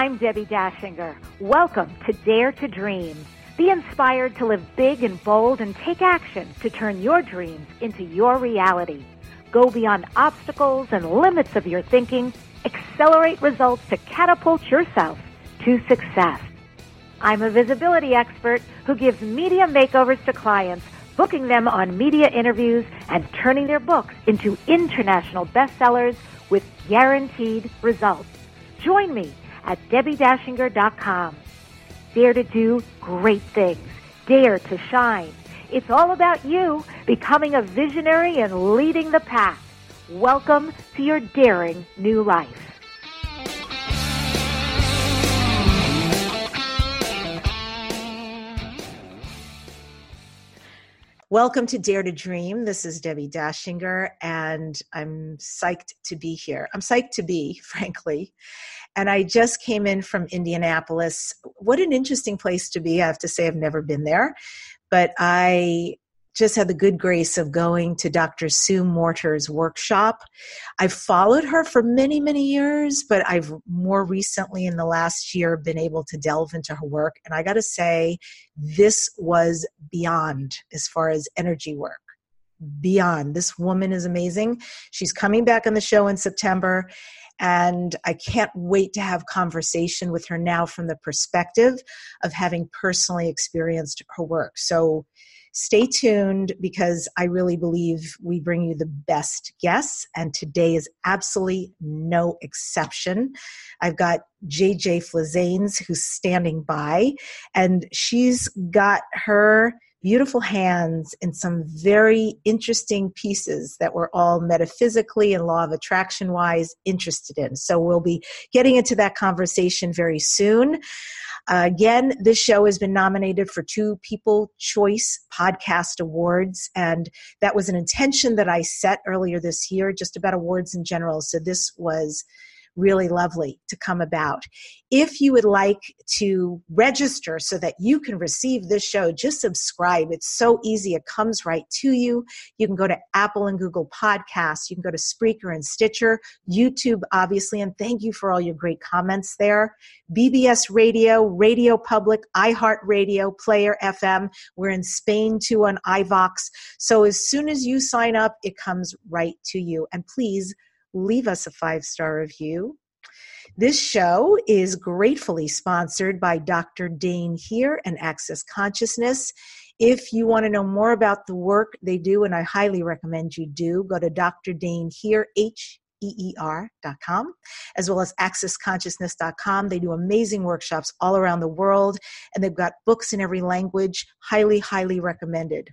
I'm Debbie Dashinger. Welcome to Dare to Dream. Be inspired to live big and bold and take action to turn your dreams into your reality. Go beyond obstacles and limits of your thinking. Accelerate results to catapult yourself to success. I'm a visibility expert who gives media makeovers to clients, booking them on media interviews and turning their books into international bestsellers with guaranteed results. Join me at DebbieDashinger.com. Dare to do great things. Dare to shine. It's all about you becoming a visionary and leading the pack. Welcome to your daring new life. Welcome to Dare to Dream. This is Debbie Dashinger, and I'm psyched to be here. I'm psyched to be, frankly. And I just came in from Indianapolis. What an interesting place to be. I have to say I've never been there, but I just had the good grace of going to Dr. Sue Morter's workshop. I've followed her for many, many years, but I've more recently in the last year been able to delve into her work. And I got to say, this was beyond as far as energy work. Beyond. This woman is amazing. She's coming back on the show in September, and I can't wait to have conversation with her now from the perspective of having personally experienced her work. So stay tuned, because I really believe we bring you the best guests, and today is absolutely no exception. I've got JJ Flizanes, who's standing by, and she's got her beautiful hands in some very interesting pieces that we're all metaphysically and law of attraction wise interested in. So we'll be getting into that conversation very soon. Again, this show has been nominated for 2 People Choice Podcast Awards, and that was an intention that I set earlier this year, just about awards in general. So this was really lovely to come about. If you would like to register so that you can receive this show, just subscribe. It's so easy. It comes right to you. You can go to Apple and Google Podcasts. You can go to Spreaker and Stitcher, YouTube, obviously, and thank you for all your great comments there. BBS Radio, Radio Public, iHeartRadio, Player FM. We're in Spain too on iVox. So as soon as you sign up, it comes right to you. And please leave us a 5-star review. This show is gratefully sponsored by Dr. Dain Heer and Access Consciousness. If you want to know more about the work they do, and I highly recommend you do, go to Dr. Dain Heer, HEER.com, as well as accessconsciousness.com. They do amazing workshops all around the world, and they've got books in every language. Highly, highly recommended.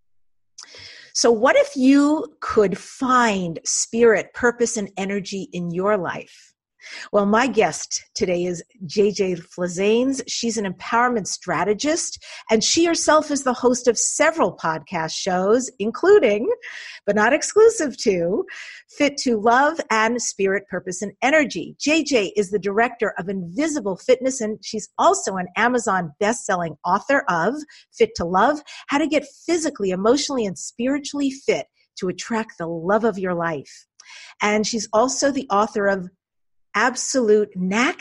So what if you could find spirit, purpose, and energy in your life? Well, my guest today is JJ Flizanes. She's an empowerment strategist, and she herself is the host of several podcast shows, including, but not exclusive to, Fit to Love and Spirit, Purpose, and Energy. JJ is the director of Invisible Fitness, and she's also an Amazon best-selling author of Fit to Love, How to Get Physically, Emotionally, and Spiritually Fit to Attract the Love of Your Life. And she's also the author of Absolute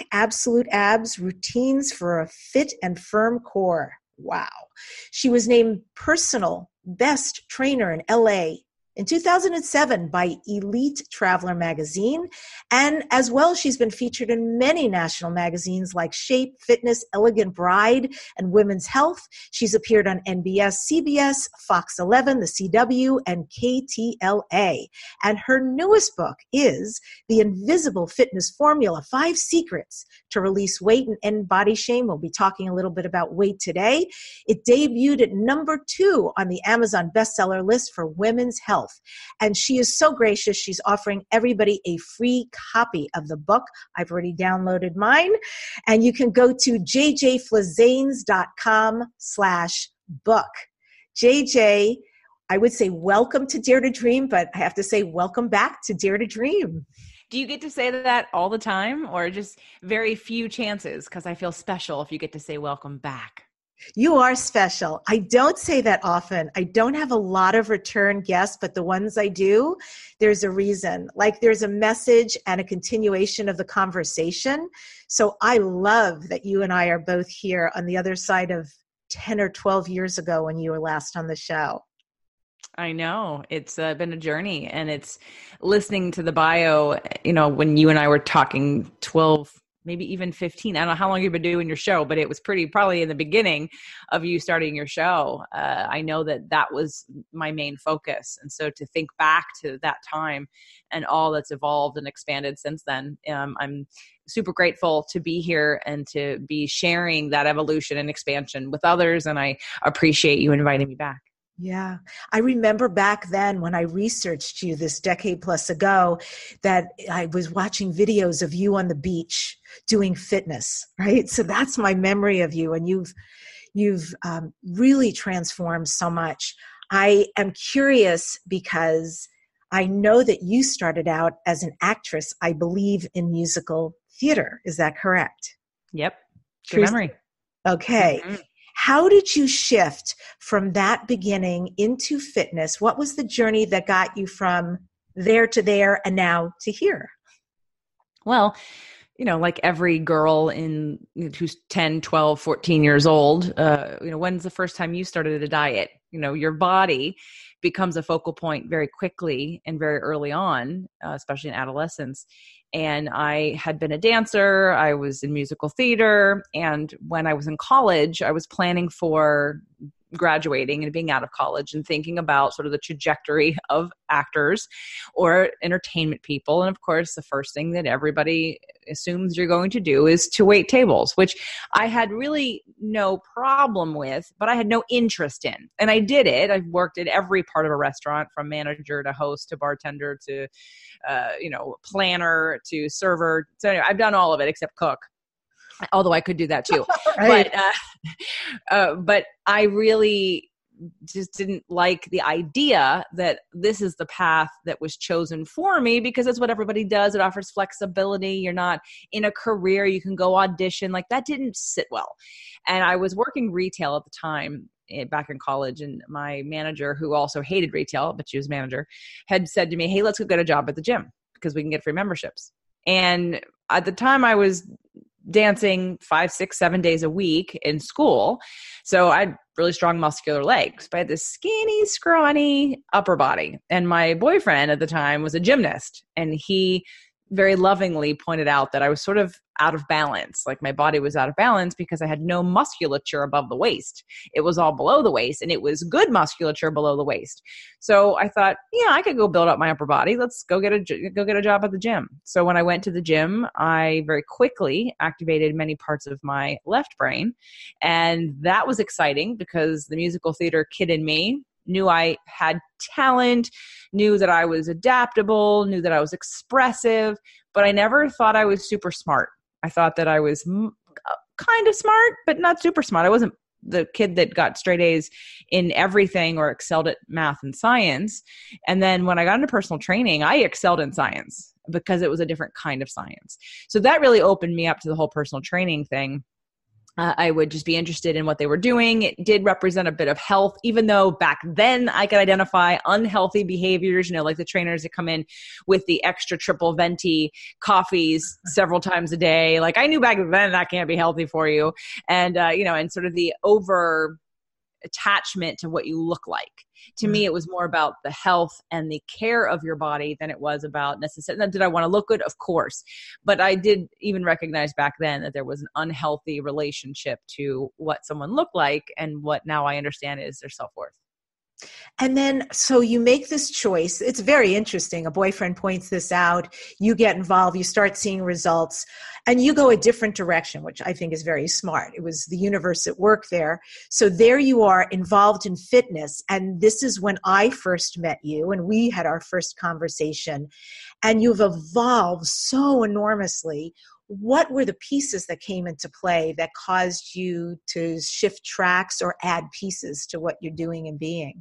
Abs, Routines for a Fit and Firm Core. Wow. She was named Personal Best Trainer in LA in 2007 by Elite Traveler magazine. And as well, she's been featured in many national magazines like Shape, Fitness, Elegant Bride, and Women's Health. She's appeared on NBS, CBS, Fox 11, The CW, and KTLA. And her newest book is The Invisible Fitness Formula, 5 Secrets to Release Weight and End Body Shame. We'll be talking a little bit about weight today. It debuted at number 2 on the Amazon bestseller list for Women's Health. And she is so gracious. She's offering everybody a free copy of the book. I've already downloaded mine. And you can go to jjflizanes.com/book. JJ, I would say welcome to Dare to Dream, but I have to say welcome back to Dare to Dream. Do you get to say that all the time, or just very few chances? Because I feel special if you get to say welcome back. You are special. I don't say that often. I don't have a lot of return guests, but the ones I do, there's a reason. Like there's a message and a continuation of the conversation. So I love that you and I are both here on the other side of 10 or 12 years ago when you were last on the show. I know it's been a journey, and it's listening to the bio, when you and I were talking 12, maybe even 15. I don't know how long you've been doing your show, but it was probably in the beginning of you starting your show. I know that was my main focus. And so to think back to that time and all that's evolved and expanded since then, I'm super grateful to be here and to be sharing that evolution and expansion with others. And I appreciate you inviting me back. Yeah. I remember back then when I researched you this decade plus ago, that I was watching videos of you on the beach doing fitness, right? So that's my memory of you. And you've really transformed so much. I am curious because I know that you started out as an actress, I believe, in musical theater. Is that correct? Yep. Good memory. Okay. Mm-hmm. How did you shift from that beginning into fitness? What was the journey that got you from there to there and now to here? Well, like every girl who's 10, 12, 14 years old, when's the first time you started a diet? Your body becomes a focal point very quickly and very early on, especially in adolescence. And I had been a dancer. I was in musical theater. And when I was in college, I was planning for graduating and being out of college and thinking about sort of the trajectory of actors or entertainment people. And of course, the first thing that everybody assumes you're going to do is to wait tables, which I had really no problem with, but I had no interest in. And I did it. I've worked at every part of a restaurant, from manager to host to bartender to, planner to server. So anyway, I've done all of it except cook. Although I could do that too. Right. But I really just didn't like the idea that this is the path that was chosen for me, because it's what everybody does. It offers flexibility. You're not in a career. You can go audition. Like, that didn't sit well. And I was working retail at the time, back in college, and my manager, who also hated retail, but she was manager, had said to me, "Hey, let's go get a job at the gym because we can get free memberships." And at the time I was dancing 5, 6, 7 days a week in school. So I had really strong muscular legs, but I had this skinny, scrawny upper body. And my boyfriend at the time was a gymnast, and he very lovingly pointed out that I was sort of out of balance. Like, my body was out of balance because I had no musculature above the waist. It was all below the waist, and it was good musculature below the waist. So I thought, yeah, I could go build up my upper body. Let's go get a job at the gym. So when I went to the gym, I very quickly activated many parts of my left brain. And that was exciting because the musical theater kid in me knew I had talent, knew that I was adaptable, knew that I was expressive, but I never thought I was super smart. I thought that I was kind of smart, but not super smart. I wasn't the kid that got straight A's in everything or excelled at math and science. And then when I got into personal training, I excelled in science because it was a different kind of science. So that really opened me up to the whole personal training thing. I would just be interested in what they were doing. It did represent a bit of health, even though back then I could identify unhealthy behaviors, like the trainers that come in with the extra triple venti coffees several times a day. Like, I knew back then that can't be healthy for you. And, and sort of the over attachment to what you look like. To me, it was more about the health and the care of your body than it was about necessarily, did I want to look good? Of course. But I did even recognize back then that there was an unhealthy relationship to what someone looked like, and what now I understand is their self-worth. And then, so you make this choice. It's very interesting. A boyfriend points this out. You get involved. You start seeing results, and you go a different direction, which I think is very smart. It was the universe at work there. So there you are, involved in fitness. And this is when I first met you, and we had our first conversation. And you've evolved so enormously. What were the pieces that came into play that caused you to shift tracks or add pieces to what you're doing and being?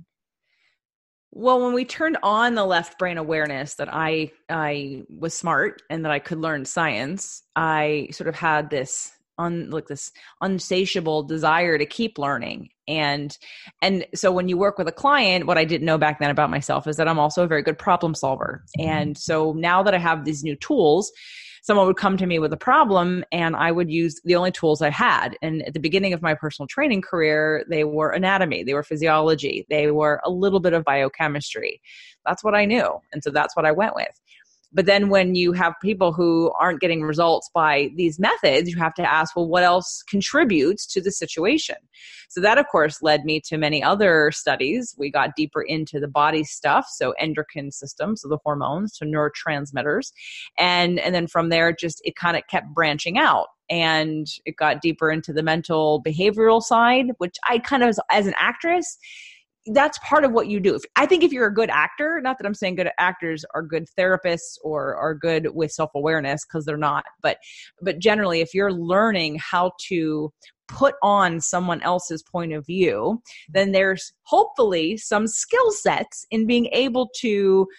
Well, when we turned on the left brain awareness that I was smart and that I could learn science, I sort of had this like this unsatiable desire to keep learning. And so when you work with a client, what I didn't know back then about myself is that I'm also a very good problem solver. And so now that I have these new tools, someone would come to me with a problem and I would use the only tools I had. And at the beginning of my personal training career, they were anatomy, they were physiology, they were a little bit of biochemistry. That's what I knew. And so that's what I went with. But then when you have people who aren't getting results by these methods, you have to ask, well, what else contributes to the situation? So that, of course, led me to many other studies. We got deeper into the body stuff, so endocrine system, so the hormones, to neurotransmitters. And then from there, it kind of kept branching out. And it got deeper into the mental behavioral side, which I kind of, as an actress, that's part of what you do. I think if you're a good actor, not that I'm saying good actors are good therapists or are good with self-awareness, because they're not, but generally, if you're learning how to put on someone else's point of view, then there's hopefully some skill sets in being able to,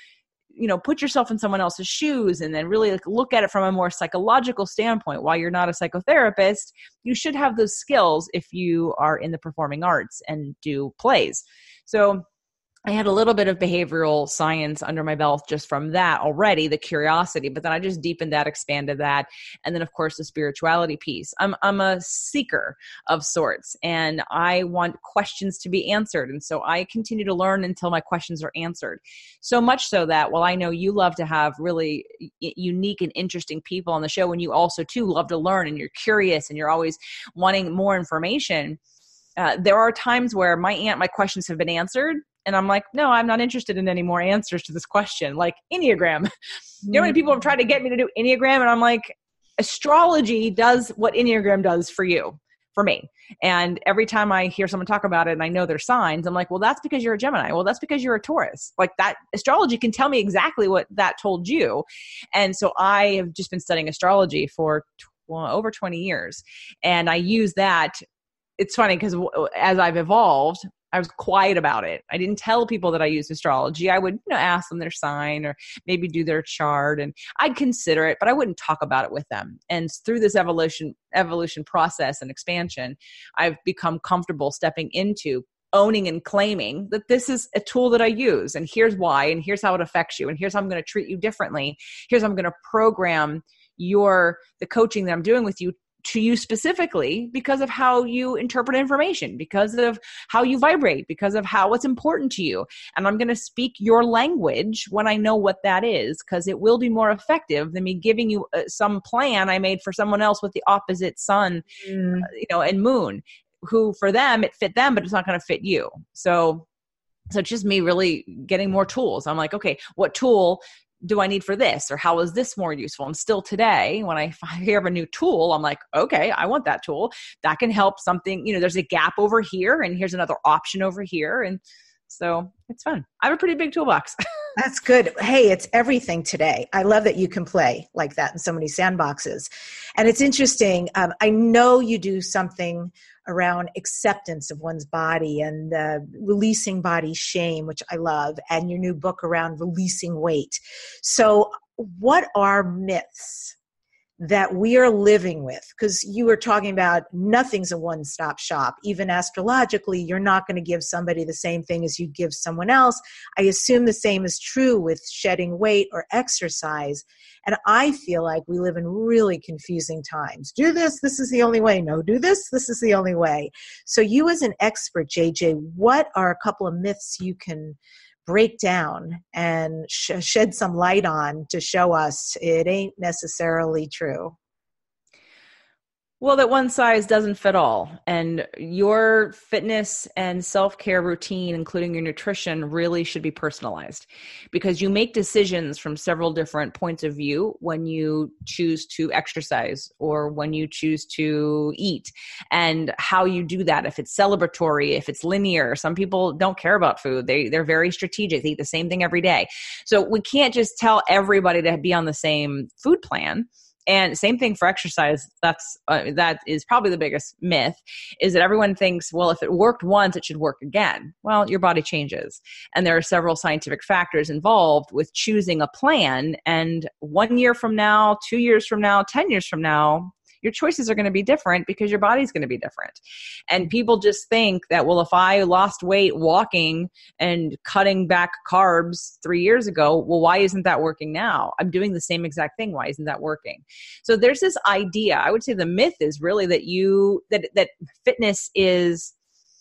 put yourself in someone else's shoes and then really look at it from a more psychological standpoint. While you're not a psychotherapist, you should have those skills if you are in the performing arts and do plays. So I had a little bit of behavioral science under my belt just from that already, the curiosity, but then I just deepened that, expanded that. And then of course the spirituality piece. I'm a seeker of sorts and I want questions to be answered. And so I continue to learn until my questions are answered. So much so that while I know you love to have really unique and interesting people on the show, and you also too love to learn and you're curious and you're always wanting more information, there are times where my questions have been answered. And I'm like, no, I'm not interested in any more answers to this question. Like Enneagram. You know how many people have tried to get me to do Enneagram? And I'm like, astrology does what Enneagram does for me. And every time I hear someone talk about it and I know their signs, I'm like, well, that's because you're a Gemini. Well, that's because you're a Taurus. Like that astrology can tell me exactly what that told you. And so I have just been studying astrology for over 20 years. And I use that. It's funny because as I've evolved, I was quiet about it. I didn't tell people that I used astrology. I would, ask them their sign or maybe do their chart, and I'd consider it, but I wouldn't talk about it with them. And through this evolution process and expansion, I've become comfortable stepping into owning and claiming that this is a tool that I use, and here's why, and here's how it affects you, and here's how I'm going to treat you differently. Here's how I'm going to program the coaching that I'm doing with you to you specifically because of how you interpret information, because of how you vibrate, because of what's important to you. And I'm going to speak your language when I know what that is, because it will be more effective than me giving you some plan I made for someone else with the opposite sun, and moon, who for them, it fit them, but it's not going to fit you. So it's just me really getting more tools. I'm like, okay, what tool do I need for this? Or how is this more useful? And still today, when I hear of a new tool, I'm like, okay, I want that tool. That can help something, there's a gap over here and here's another option over here. And so it's fun. I have a pretty big toolbox. That's good. Hey, it's everything today. I love that you can play like that in so many sandboxes. And it's interesting. I know you do something around acceptance of one's body and releasing body shame, which I love, and your new book around releasing weight. So what are myths that we are living with? Because you were talking about nothing's a one-stop shop. Even astrologically, you're not going to give somebody the same thing as you give someone else. I assume the same is true with shedding weight or exercise. And I feel like we live in really confusing times. Do this is the only way. No, do this is the only way. So you as an expert, JJ, what are a couple of myths you can break down and shed some light on to show us it ain't necessarily true? Well, that one size doesn't fit all. And your fitness and self-care routine, including your nutrition, really should be personalized, because you make decisions from several different points of view when you choose to exercise or when you choose to eat, and how you do that. If it's celebratory, if it's linear. Some people don't care about food. They're very strategic. They eat the same thing every day. So we can't just tell everybody to be on the same food plan. And same thing for exercise. That is probably the biggest myth, is that everyone thinks, well, if it worked once, it should work again. Well, your body changes. And there are several scientific factors involved with choosing a plan. And 1 year from now, 2 years from now, 10 years from now, your choices are going to be different because your body's going to be different. And people just think that, well, if I lost weight walking and cutting back carbs 3 years ago, well, why isn't that working now? I'm doing the same exact thing. Why isn't that working? So there's this idea, I would say the myth is really that that fitness is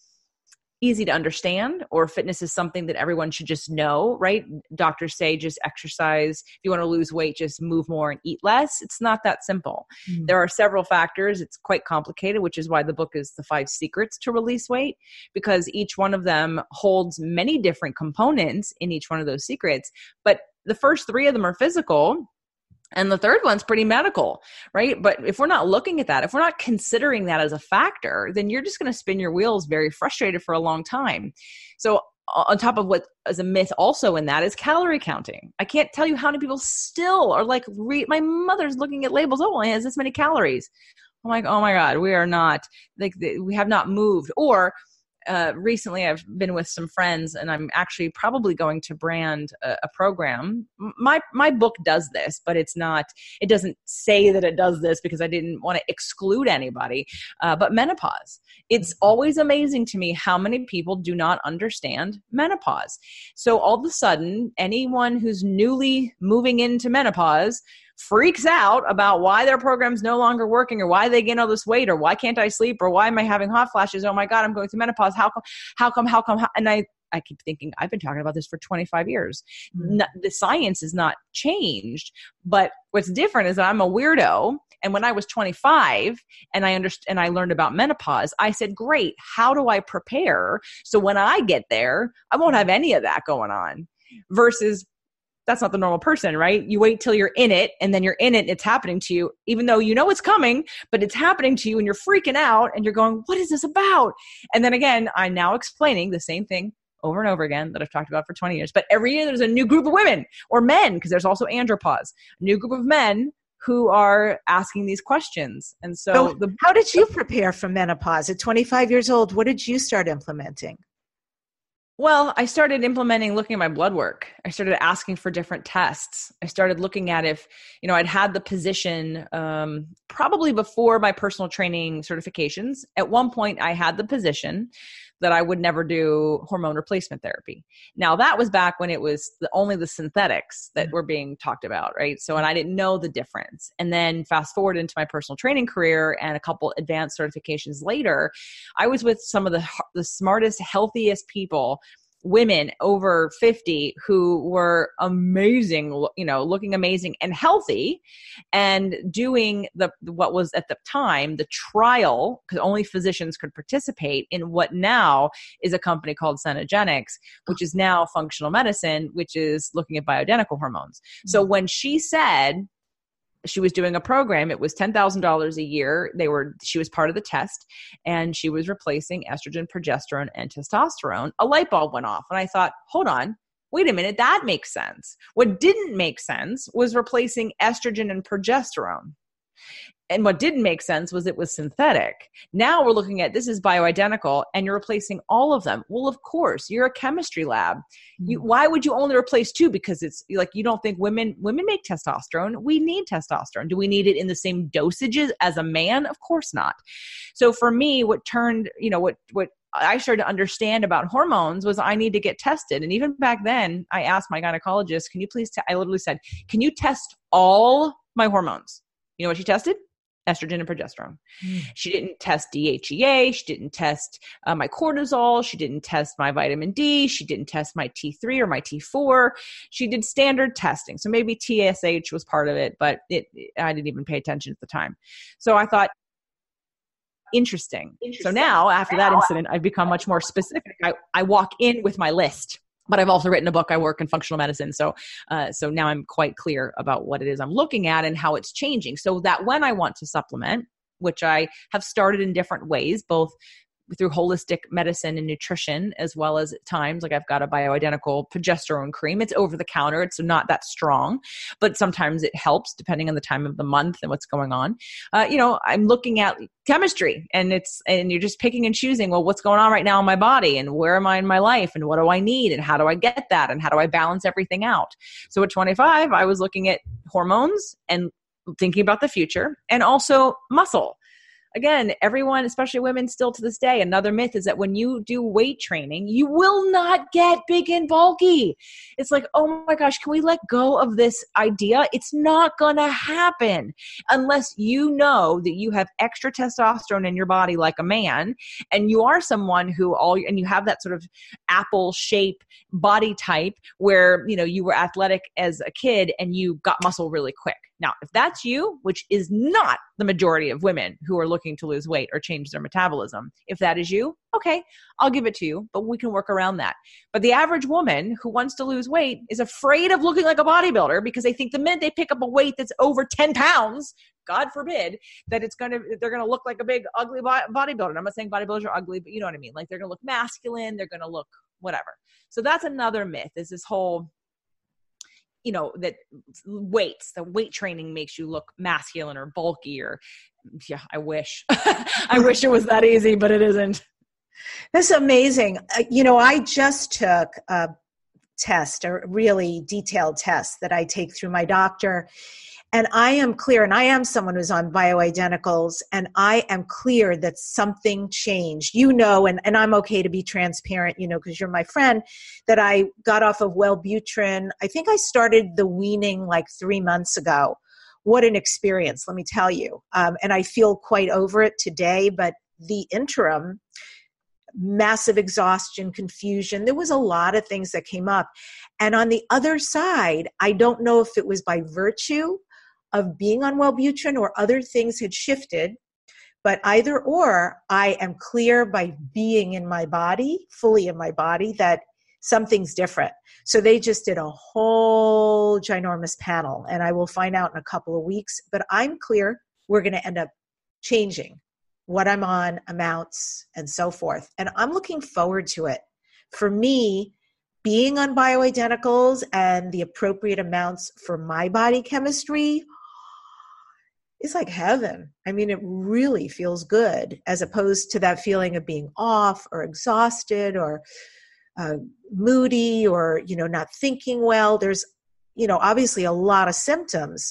easy to understand, or fitness is something that everyone should just know, right? Doctors say just exercise. If you want to lose weight, just move more and eat less. It's not that simple. There are several factors. It's quite complicated, which is why the book is The 5 Secrets to Release Weight, because each one of them holds many different components in each one of those secrets. But the first 3 of them are physical, and the third one's pretty medical, right? But if we're not looking at that, if we're not considering that as a factor, then you're just going to spin your wheels very frustrated for a long time. So on top of what is a myth also in that is calorie counting. I can't tell you how many people still are like, my mother's looking at labels. Oh, it has this many calories. I'm like, oh my God, we are not, like, we have not moved. Or recently I've been with some friends, and I'm actually probably going to brand a program. My book does this, but it doesn't say that it does this because I didn't want to exclude anybody. But menopause, it's always amazing to me how many people do not understand menopause. So all of a sudden, anyone who's newly moving into menopause freaks out about why their program's no longer working, or why they gain all this weight, or why can't I sleep, or why am I having hot flashes? Oh my God, I'm going through menopause. How come? And I keep thinking, I've been talking about this for 25 years. The science has not changed, but what's different is that I'm a weirdo. And when I was 25 and I learned about menopause, I said, great, how do I prepare so when I get there, I won't have any of that going on? Versus that's not the normal person, right? You wait till you're in it, and then you're in it and it's happening to you, even though you know it's coming, but it's happening to you and you're freaking out and you're going, what is this about? And then again, I'm now explaining the same thing over and over again that I've talked about for 20 years. But every year there's a new group of women or men, because there's also andropause, a new group of men who are asking these questions. And so how did you prepare for menopause at 25 years old? What did you start implementing? Well, I started looking at my blood work. I started asking for different tests. I started looking at if, I'd had the position probably before my personal training certifications. At one point, I had the position that I would never do hormone replacement therapy. Now, that was back when it was only the synthetics that were being talked about, right? So, and I didn't know the difference. And then fast forward into my personal training career and a couple advanced certifications later, I was with some of the smartest, healthiest people, women over 50, who were amazing, looking amazing and healthy, and doing what was at the time the trial, because only physicians could participate in what now is a company called Cenegenics, which is now functional medicine, which is looking at bioidentical hormones. So when she said she was doing a program, it was $10,000 a year. She was part of the test, and she was replacing estrogen, progesterone, and testosterone. A light bulb went off, and I thought, hold on, wait a minute, that makes sense. What didn't make sense was replacing estrogen and progesterone. And what didn't make sense was it was synthetic. Now we're looking at, this is bioidentical, and you're replacing all of them. Well, of course, you're a chemistry lab. Why would you only replace 2? Because it's like, you don't think women make testosterone. We need testosterone. Do we need it in the same dosages as a man? Of course not. So for me, what I started to understand about hormones was I need to get tested. And even back then, I asked my gynecologist, can you please, I literally said, can you test all my hormones? You know what she tested? Estrogen and progesterone. She didn't test DHEA. She didn't test my cortisol. She didn't test my vitamin D. She didn't test my T3 or my T4. She did standard testing. So maybe TSH was part of it, but I didn't even pay attention at the time. So I thought, interesting. So now, after that incident, I've become much more specific. I walk in with my list. But I've also written a book. I work in functional medicine. So now I'm quite clear about what it is I'm looking at and how it's changing. So that when I want to supplement, which I have started in different ways, both through holistic medicine and nutrition, as well as at times, like I've got a bioidentical progesterone cream. It's over the counter. It's not that strong, but sometimes it helps depending on the time of the month and what's going on. I'm looking at chemistry, and you're just picking and choosing, well, what's going on right now in my body, and where am I in my life, and what do I need, and how do I get that, and how do I balance everything out? So at 25, I was looking at hormones and thinking about the future, and also muscle. Again, everyone, especially women still to this day, another myth is that when you do weight training, you will not get big and bulky. It's like, oh my gosh, can we let go of this idea? It's not going to happen unless you know that you have extra testosterone in your body like a man, and you are someone and you have that sort of apple shape body type where, you were athletic as a kid and you got muscle really quick. Now, if that's you, which is not the majority of women who are looking to lose weight or change their metabolism, if that is you, okay, I'll give it to you, but we can work around that. But the average woman who wants to lose weight is afraid of looking like a bodybuilder because they think the minute they pick up a weight that's over 10 pounds, God forbid, that they're going to look like a big, ugly bodybuilder. I'm not saying bodybuilders are ugly, but you know what I mean? Like they're going to look masculine, they're going to look whatever. So that's another myth, is this whole that the weight training makes you look masculine or bulky I wish. I wish it was that easy, but it isn't. That's amazing. I just took a really detailed test that I take through my doctor. And I am clear, and I am someone who's on bioidenticals, and I am clear that something changed, and I'm okay to be transparent, because you're my friend, that I got off of Wellbutrin. I think I started the weaning like 3 months ago. What an experience, let me tell you. And I feel quite over it today, but the interim, massive exhaustion, confusion, there was a lot of things that came up. And on the other side, I don't know if it was by virtue of being on Wellbutrin or other things had shifted, but either or, I am clear by being in my body, fully in my body, that something's different. So they just did a whole ginormous panel, and I will find out in a couple of weeks, but I'm clear we're going to end up changing what I'm on, amounts, and so forth. And I'm looking forward to it. For me, being on bioidenticals and the appropriate amounts for my body chemistry, it's like heaven. I mean, it really feels good, as opposed to that feeling of being off or exhausted or moody or, not thinking well. There's, obviously a lot of symptoms.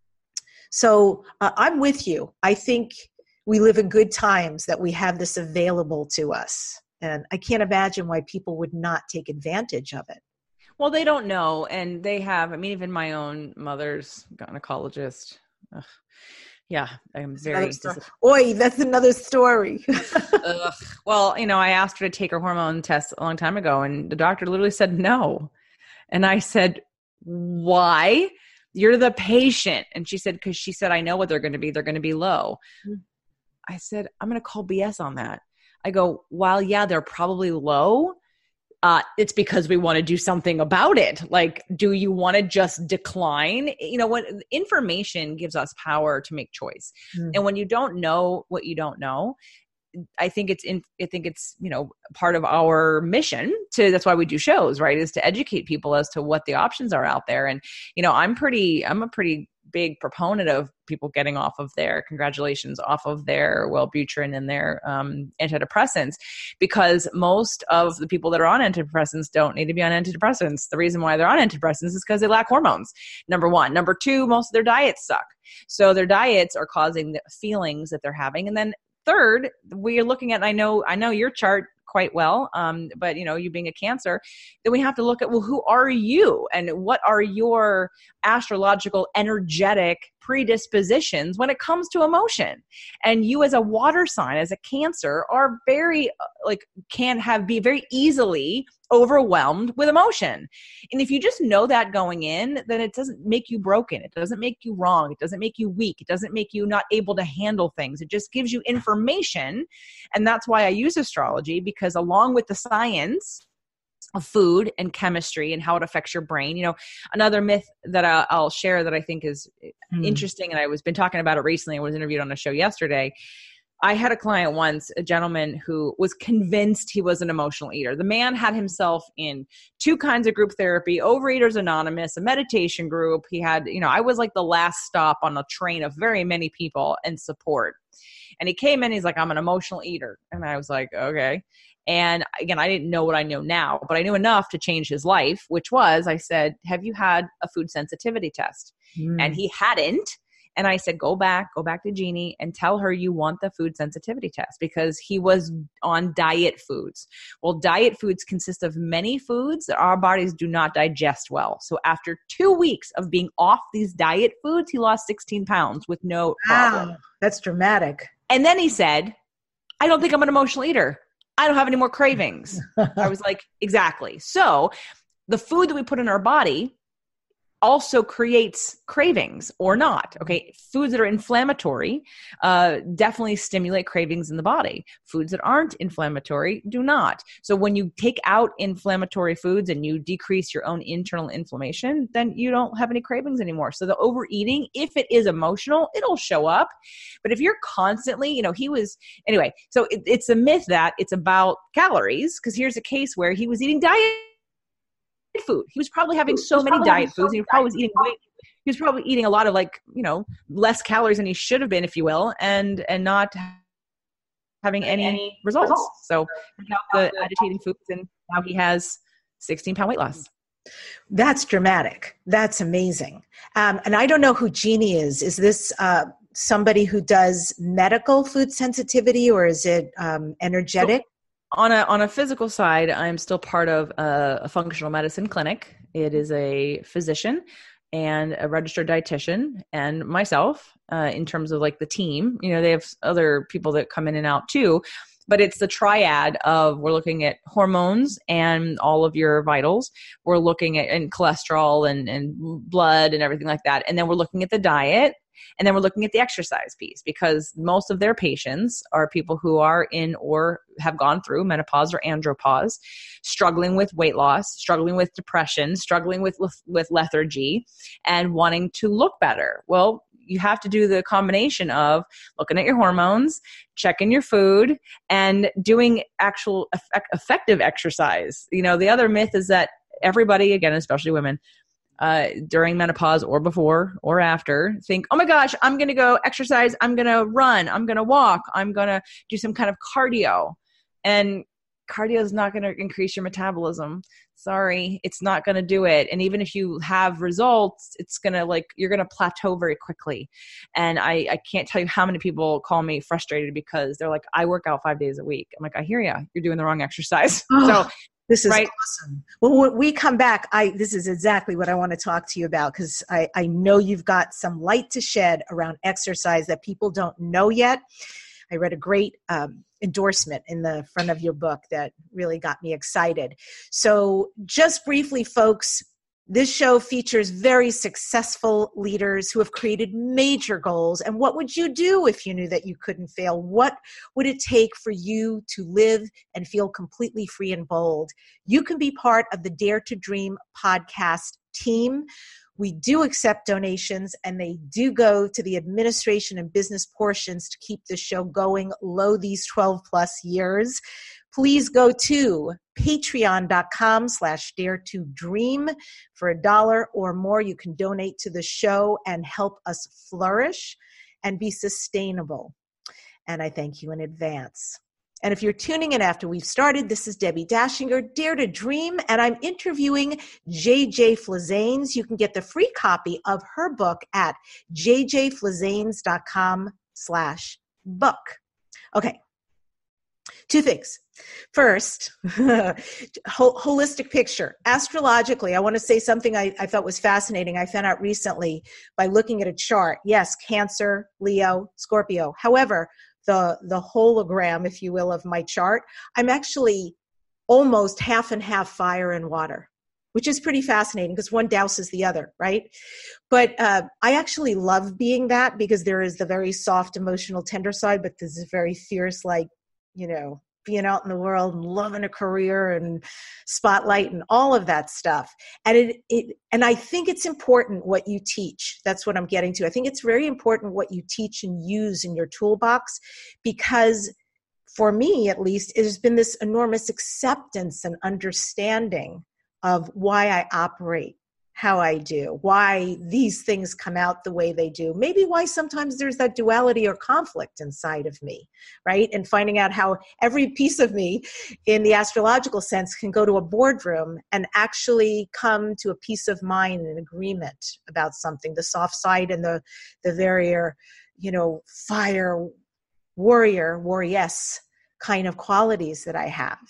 So I'm with you. I think we live in good times that we have this available to us. And I can't imagine why people would not take advantage of it. Well, they don't know. And they have, even my own mother's gynecologist. Ugh. Yeah, I'm very. Oi, that's another story. Well, I asked her to take her hormone test a long time ago, and the doctor literally said no. And I said, why? You're the patient. And she said, because she said, I know what they're going to be. They're going to be low. Mm-hmm. I said, I'm going to call BS on that. I go, well, yeah, they're probably low. It's because we want to do something about it. Like, do you want to just decline? What information gives us power to make choice. Mm. And when you don't know what you don't know, I think it's part of our mission that's why we do shows, right? Is to educate people as to what the options are out there. And, I'm a pretty big proponent of people getting off of their Wellbutrin and their antidepressants, because most of the people that are on antidepressants don't need to be on antidepressants. The reason why they're on antidepressants is because they lack hormones, number one. Number two, most of their diets suck. So their diets are causing the feelings that they're having. And then third, we are looking at, I know your chart quite well, but you being a Cancer, then we have to look at, well, who are you and what are your astrological energetic predispositions when it comes to emotion? And you as a water sign, as a Cancer, are very be very easily overwhelmed with emotion. And if you just know that going in, then it doesn't make you broken. It doesn't make you wrong. It doesn't make you weak. It doesn't make you not able to handle things. It just gives you information. And that's why I use astrology, because along with the science of food and chemistry and how it affects your brain, another myth that I'll share that I think is interesting, and I was been talking about it recently. I was interviewed on a show yesterday. I had a client once, a gentleman who was convinced he was an emotional eater. The man had himself in 2 kinds of group therapy, Overeaters Anonymous, a meditation group. He had, I was like the last stop on a train of very many people and support. And he came in, he's like, I'm an emotional eater. And I was like, okay. And again, I didn't know what I know now, but I knew enough to change his life, which was, I said, have you had a food sensitivity test? And he hadn't. And I said, go back to Jeannie and tell her you want the food sensitivity test, because he was on diet foods. Well, diet foods consist of many foods that our bodies do not digest well. So after 2 weeks of being off these diet foods, he lost 16 pounds with no problem. Wow, that's dramatic. And then he said, I don't think I'm an emotional eater. I don't have any more cravings. I was like, exactly. So the food that we put in our body also creates cravings or not. Okay. Foods that are inflammatory definitely stimulate cravings in the body. Foods that aren't inflammatory do not. So when you take out inflammatory foods and you decrease your own internal inflammation, then you don't have any cravings anymore. So the overeating, if it is emotional, it'll show up. But if you're constantly, anyway, so it's a myth that it's about calories, because here's a case where he was eating diet food. He was probably having so many diet foods. He was probably eating a lot of less calories than he should have been, if you will, and not having any results. So the agitating foods, and now he has 16-pound weight loss. That's dramatic. That's amazing. And I don't know who Jeannie is. Is this somebody who does medical food sensitivity, or is it energetic? On a physical side, I'm still part of a functional medicine clinic. It is a physician and a registered dietitian and myself in terms of the team. They have other people that come in and out too, but it's the triad of, we're looking at hormones and all of your vitals. We're looking at and cholesterol and blood and everything like that. And then we're looking at the diet. And then we're looking at the exercise piece, because most of their patients are people who are in or have gone through menopause or andropause, struggling with weight loss, struggling with depression, struggling with lethargy, and wanting to look better. Well, you have to do the combination of looking at your hormones, checking your food, and doing actual effective exercise. The other myth is that everybody, again, especially women, during menopause or before or after, think, oh my gosh, I'm going to go exercise. I'm going to run. I'm going to walk. I'm going to do some kind of cardio. And cardio is not going to increase your metabolism. Sorry, it's not going to do it. And even if you have results, it's going to you're going to plateau very quickly. And I can't tell you how many people call me frustrated because they're like, I work out 5 days a week. I'm like, I hear you. You're doing the wrong exercise. So this is awesome. Well, when we come back, this is exactly what I want to talk to you about, because I know you've got some light to shed around exercise that people don't know yet. I read a great endorsement in the front of your book that really got me excited. So just briefly, folks, this show features very successful leaders who have created major goals. And what would you do if you knew that you couldn't fail? What would it take for you to live and feel completely free and bold? You can be part of the Dare to Dream podcast team. We do accept donations, and they do go to the administration and business portions to keep the show going low these 12 plus years. Please go to patreon.com/dare2dream. For $1 or more, you can donate to the show and help us flourish and be sustainable. And I thank you in advance. And if you're tuning in after we've started, this is Debbie Dashinger, Dare to Dream, and I'm interviewing JJ Flizanes. You can get the free copy of her book at jjflizanes.com/book. Okay. Two things. First, holistic picture. Astrologically, I want to say something I thought was fascinating. I found out recently by looking at a chart. Yes, Cancer, Leo, Scorpio. However, the hologram, if you will, of my chart, I'm actually almost half and half fire and water, which is pretty fascinating because one douses the other, right? But I actually love being that, because there is the very soft, emotional, tender side, but there's a very fierce, being out in the world and loving a career and spotlight and all of that stuff. And and I think it's important what you teach. That's what I'm getting to. I think it's very important what you teach and use in your toolbox, because for me, at least, it has been this enormous acceptance and understanding of why I operate how I do, why these things come out the way they do, maybe why sometimes there's that duality or conflict inside of me, right? And finding out how every piece of me in the astrological sense can go to a boardroom and actually come to a peace of mind and agreement about something, the soft side and the very, fire warrioress kind of qualities that I have.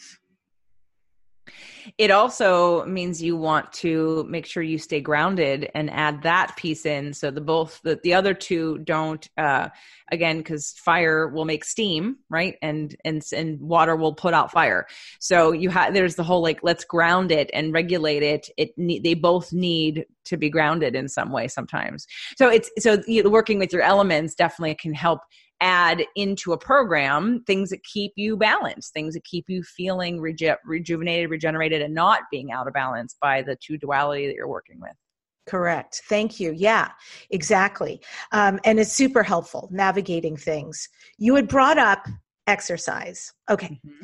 It also means you want to make sure you stay grounded and add that piece in. So the other two don't, again, because fire will make steam, right? And water will put out fire. So there's the whole, let's ground it and regulate it. They both need to be grounded in some way sometimes. So working with your elements definitely can help add into a program things that keep you balanced, things that keep you feeling rejuvenated, regenerated, and not being out of balance by the two duality that you're working with. Correct. Thank you. Yeah, exactly. And it's super helpful navigating things. You had brought up exercise. Okay. Mm-hmm.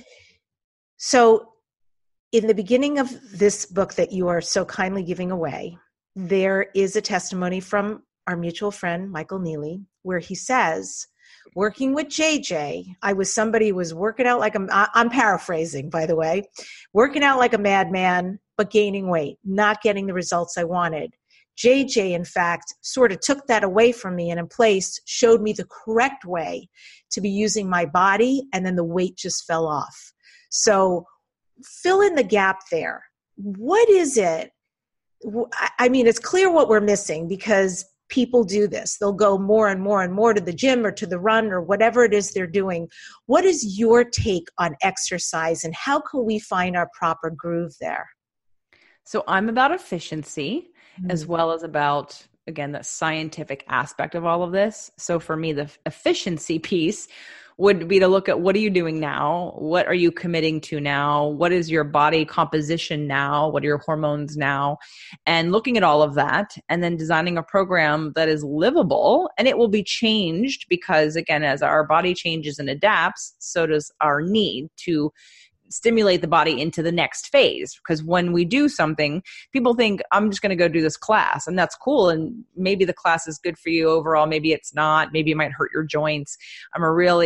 So in the beginning of this book that you are so kindly giving away, there is a testimony from our mutual friend, Michael Neely, where he says, working with JJ, I was somebody who was working out I'm paraphrasing, by the way, working out like a madman, but gaining weight, not getting the results I wanted. JJ, in fact, sort of took that away from me and in place showed me the correct way to be using my body, and then the weight just fell off. So fill in the gap there. What is it? I mean, it's clear what we're missing because people do this. They'll go more and more and more to the gym or to the run or whatever it is they're doing. What is your take on exercise and how can we find our proper groove there? So I'm about efficiency as well as about, again, the scientific aspect of all of this. So for me, the efficiency piece would be to look at what are you doing now? What are you committing to now? What is your body composition now? What are your hormones now? And looking at all of that and then designing a program that is livable, and it will be changed because, again, as our body changes and adapts, so does our need to stimulate the body into the next phase. Because when we do something, people think, I'm just going to go do this class, and that's cool. And maybe the class is good for you overall. Maybe it's not. Maybe it might hurt your joints. I'm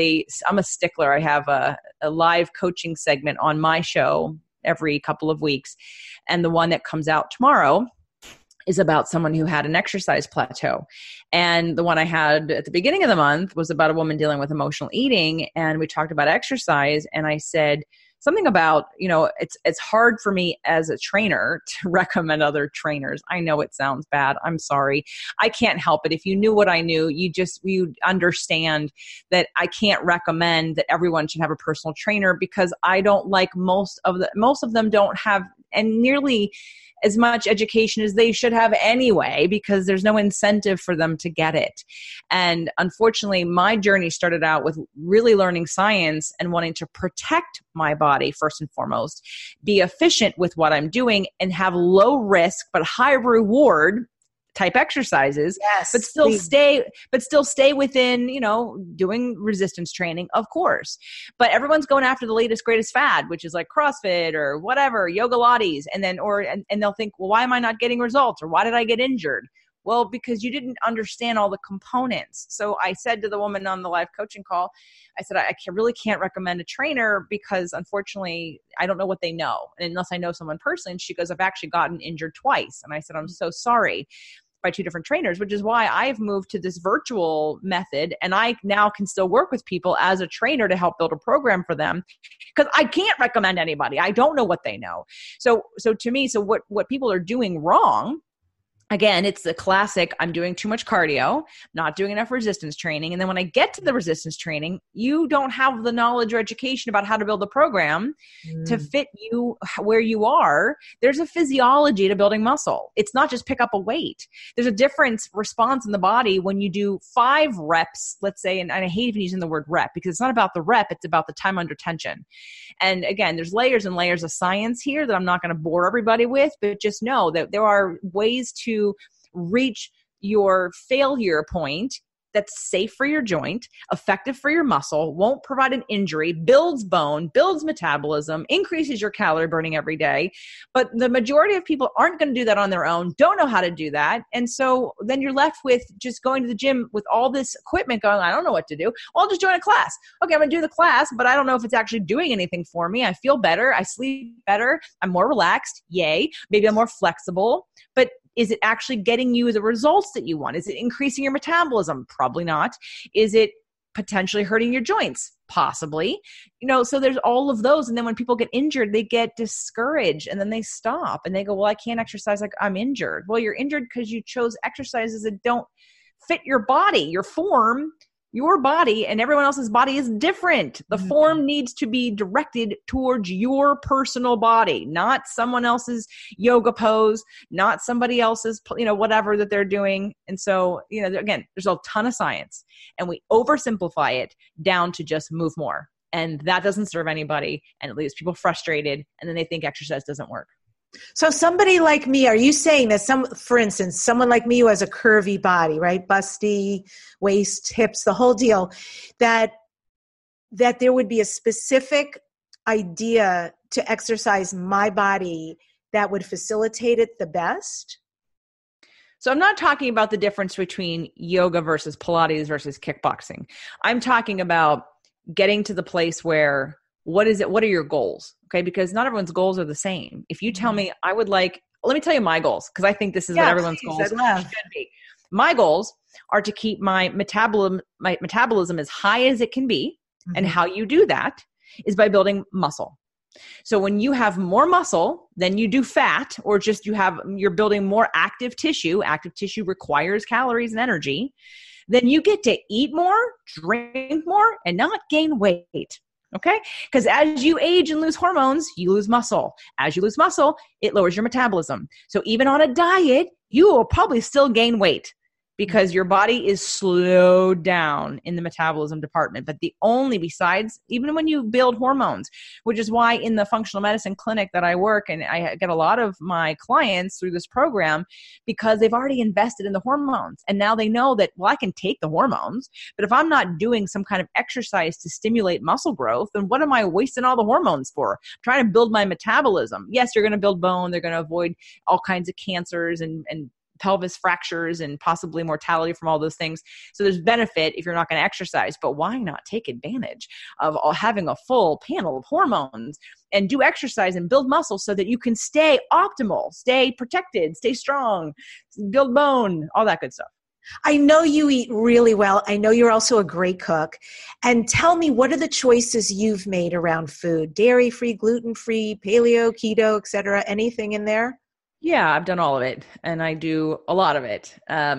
a stickler. I have a live coaching segment on my show every couple of weeks. And the one that comes out tomorrow is about someone who had an exercise plateau. And the one I had at the beginning of the month was about a woman dealing with emotional eating. And we talked about exercise. And I said something about, it's hard for me as a trainer to recommend other trainers. I know it sounds bad. I'm sorry. I can't help it. If you knew what I knew, you'd understand that I can't recommend that everyone should have a personal trainer because I don't like most of them don't have and nearly as much education as they should have anyway, because there's no incentive for them to get it. And unfortunately, my journey started out with really learning science and wanting to protect my body first and foremost, be efficient with what I'm doing and have low risk but high reward type exercises, yes, but still stay within, doing resistance training, of course. But everyone's going after the latest, greatest fad, which is like CrossFit or whatever, yoga lattes. And then, and they'll think, well, why am I not getting results? Or why did I get injured? Well, because you didn't understand all the components. So I said to the woman on the live coaching call, I said, I really can't recommend a trainer because unfortunately, I don't know what they know. And unless I know someone personally, and she goes, I've actually gotten injured twice. And I said, I'm so sorry, by two different trainers, which is why I've moved to this virtual method. And I now can still work with people as a trainer to help build a program for them because I can't recommend anybody. I don't know what they know. So to me, what people are doing wrong, again, it's the classic, I'm doing too much cardio, not doing enough resistance training. And then when I get to the resistance training, you don't have the knowledge or education about how to build a program to fit you where you are. There's a physiology to building muscle. It's not just pick up a weight. There's a different response in the body when you do 5 reps, let's say, and I hate even using the word rep because it's not about the rep, it's about the time under tension. And again, there's layers and layers of science here that I'm not going to bore everybody with, but just know that there are ways to reach your failure point that's safe for your joint, effective for your muscle, won't provide an injury, builds bone, builds metabolism, increases your calorie burning every day. But the majority of people aren't going to do that on their own, don't know how to do that. And so then you're left with just going to the gym with all this equipment going, I don't know what to do. Well, I'll just join a class. Okay, I'm going to do the class, but I don't know if it's actually doing anything for me. I feel better. I sleep better. I'm more relaxed. Yay. Maybe I'm more flexible. But is it actually getting you the results that you want? Is it increasing your metabolism? Probably not. Is it potentially hurting your joints? Possibly. So there's all of those. And then when people get injured, they get discouraged and then they stop and they go, well, I can't exercise, like I'm injured. Well, you're injured because you chose exercises that don't fit your body, your form. Your body and everyone else's body is different. The form needs to be directed towards your personal body, not someone else's yoga pose, not somebody else's, whatever that they're doing. And so, again, there's a ton of science and we oversimplify it down to just move more. And that doesn't serve anybody and it leaves people frustrated. And then they think exercise doesn't work. So somebody like me, are you saying that for instance, someone like me who has a curvy body, right? Busty, waist, hips, the whole deal, that there would be a specific idea to exercise my body that would facilitate it the best? So I'm not talking about the difference between yoga versus Pilates versus kickboxing. I'm talking about getting to the place where what is it? What are your goals? Okay. Because not everyone's goals are the same. If you tell me let me tell you my goals. Cause I think this is what everyone's goals should be. My goals are to keep my metabolism as high as it can be. Mm-hmm. And how you do that is by building muscle. So when you have more muscle than you do fat, or just you're building more active tissue requires calories and energy, then you get to eat more, drink more, and not gain weight. Okay? Because as you age and lose hormones, you lose muscle. As you lose muscle, it lowers your metabolism. So even on a diet, you will probably still gain weight because your body is slowed down in the metabolism department. But besides, even when you build hormones, which is why in the functional medicine clinic that I work, and I get a lot of my clients through this program, because they've already invested in the hormones. And now they know that, well, I can take the hormones, but if I'm not doing some kind of exercise to stimulate muscle growth, then what am I wasting all the hormones for? I'm trying to build my metabolism. Yes, you're going to build bone. They're going to avoid all kinds of cancers and pelvis fractures and possibly mortality from all those things. So there's benefit if you're not going to exercise, but why not take advantage of having a full panel of hormones and do exercise and build muscle so that you can stay optimal, stay protected, stay strong, build bone, all that good stuff. I know you eat really well. I know you're also a great cook. And tell me, what are the choices you've made around food? Dairy-free, gluten-free, paleo, keto, et cetera? Anything in there? Yeah, I've done all of it and I do a lot of it.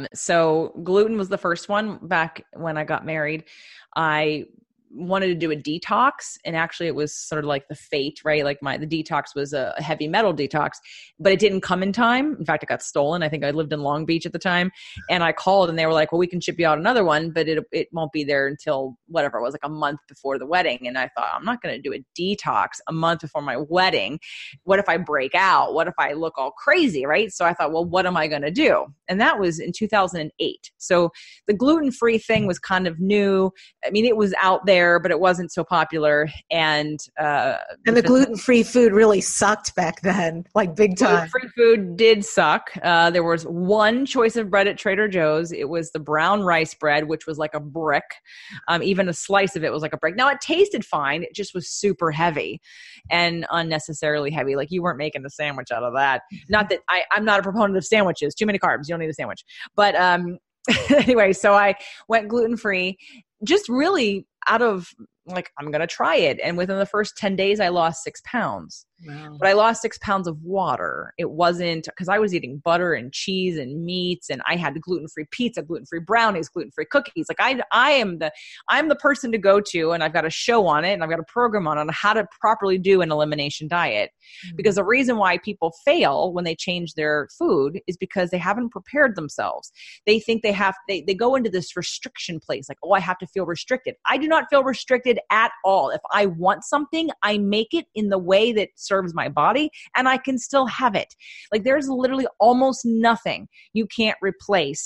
So gluten was the first one. Back when I got married, I wanted to do a detox, and actually it was sort of like the fate, right? Like the detox was a heavy metal detox, but it didn't come in time. In fact, it got stolen. I think I lived in Long Beach at the time, and I called and they were like, well, we can ship you out another one, but it won't be there until whatever it was, like a month before the wedding. And I thought, I'm not going to do a detox a month before my wedding. What if I break out? What if I look all crazy, right? So I thought, well, what am I going to do? And that was in 2008. So the gluten-free thing was kind of new. I mean, it was out there, but it wasn't so popular. And the gluten-free food really sucked back then, like big time. Gluten-free food did suck. There was one choice of bread at Trader Joe's. It was the brown rice bread, which was like a brick. Even a slice of it was like a brick. Now it tasted fine. It just was super heavy and unnecessarily heavy. Like you weren't making a sandwich out of that. Not that I'm not a proponent of sandwiches. Too many carbs. You don't need a sandwich. But anyway, so I went gluten-free, just really out of like, I'm going to try it. And within the first 10 days, I lost 6 pounds. Wow. But I lost 6 pounds of water. It wasn't because I was eating butter and cheese and meats, and I had gluten-free pizza, gluten-free brownies, gluten-free cookies. Like I'm the person to go to, and I've got a show on it and I've got a program on how to properly do an elimination diet. Mm-hmm. Because the reason why people fail when they change their food is because they haven't prepared themselves. They think they go into this restriction place. Like, oh, I have to feel restricted. I do not feel restricted at all. If I want something, I make it in the way that serves my body, and I can still have it. Like there's literally almost nothing you can't replace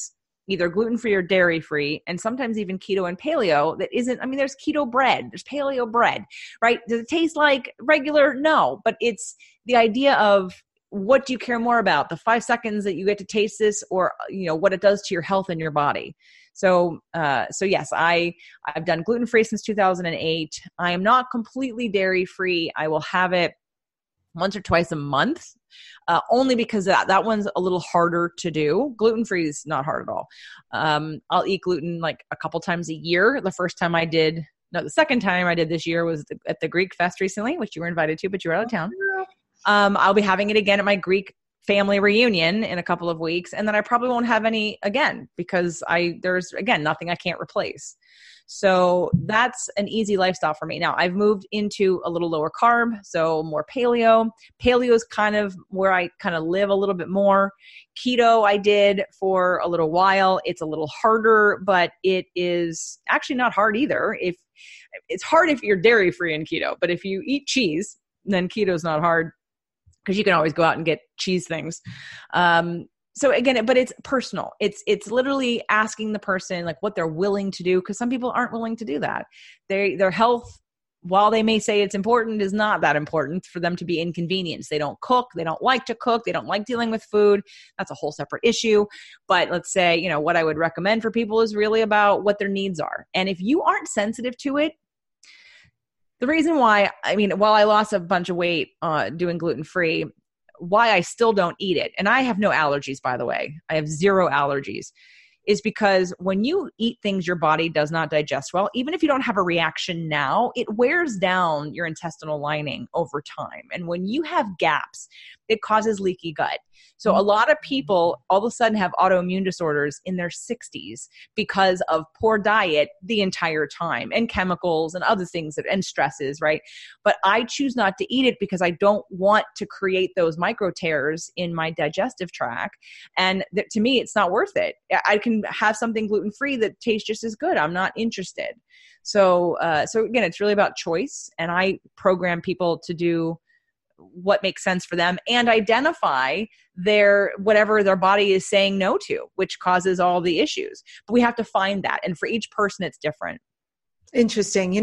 either gluten-free or dairy-free, and sometimes even keto and paleo that isn't, I mean, there's keto bread, there's paleo bread, right? Does it taste like regular? No, but it's the idea of what do you care more about, the 5 seconds that you get to taste this, or, what it does to your health and your body. So yes, I've done gluten-free since 2008. I am not completely dairy-free. I will have it once or twice a month, only because that one's a little harder to do. Gluten-free is not hard at all. I'll eat gluten like a couple times a year. The second time I did this year was at the Greek Fest recently, which you were invited to, but you were out of town. I'll be having it again at my Greek family reunion in a couple of weeks. And then I probably won't have any again because there's again, nothing I can't replace. So that's an easy lifestyle for me. Now I've moved into a little lower carb, so more paleo. Paleo is kind of where I kind of live a little bit more. Keto I did for a little while. It's a little harder, but it is actually not hard either. It's hard if you're dairy free in keto, but if you eat cheese, then keto is not hard because you can always go out and get cheese things. So again, but it's personal. It's literally asking the person like what they're willing to do, because some people aren't willing to do that. Their health, while they may say it's important, is not that important for them to be inconvenienced. They don't cook. They don't like to cook. They don't like dealing with food. That's a whole separate issue. But let's say, what I would recommend for people is really about what their needs are. And if you aren't sensitive to it, the reason why, while I lost a bunch of weight doing gluten-free, why I still don't eat it, and I have no allergies, by the way, I have 0 allergies, is because when you eat things your body does not digest well, even if you don't have a reaction now, it wears down your intestinal lining over time. And when you have gaps, it causes leaky gut. So a lot of people all of a sudden have autoimmune disorders in their 60s because of poor diet the entire time, and chemicals and other things and stresses, right? But I choose not to eat it because I don't want to create those micro tears in my digestive tract. And to me, it's not worth it. I can have something gluten-free that tastes just as good. I'm not interested. So again, it's really about choice. And I program people to do what makes sense for them and identify whatever their body is saying no to, which causes all the issues. But we have to find that. And for each person, it's different. Interesting.